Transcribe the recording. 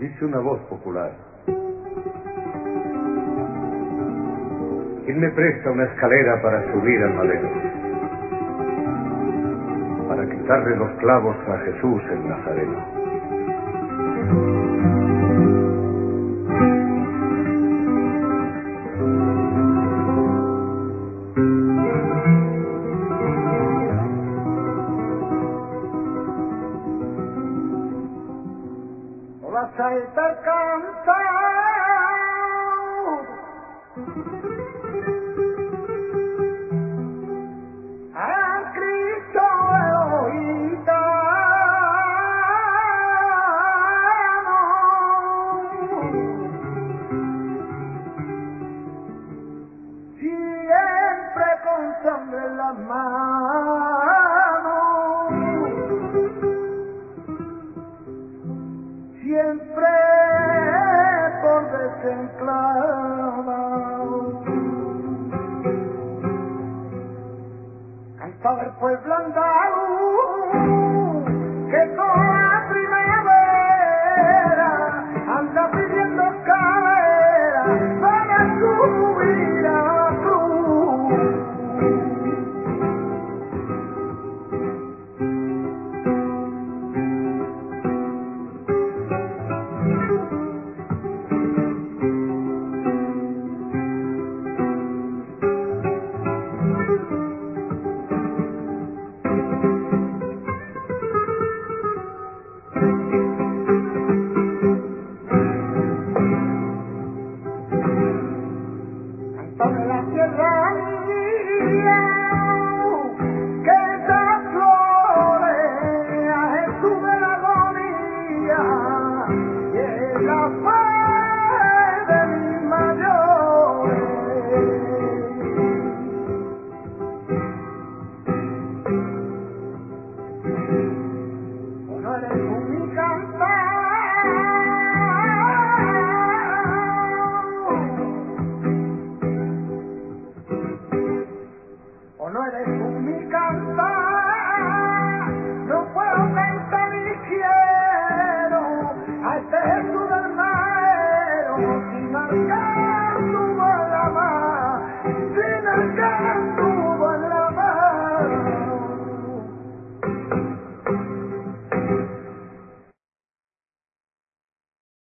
Dice una voz popular: ¿quién me presta una escalera para subir al madero? Para quitarle los clavos a Jesús el Nazareno. La saeta canta a Cristo Elohita, siempre con sangre en las manos, siempre por desenclavado. Cantaba el pueblo andaluz que con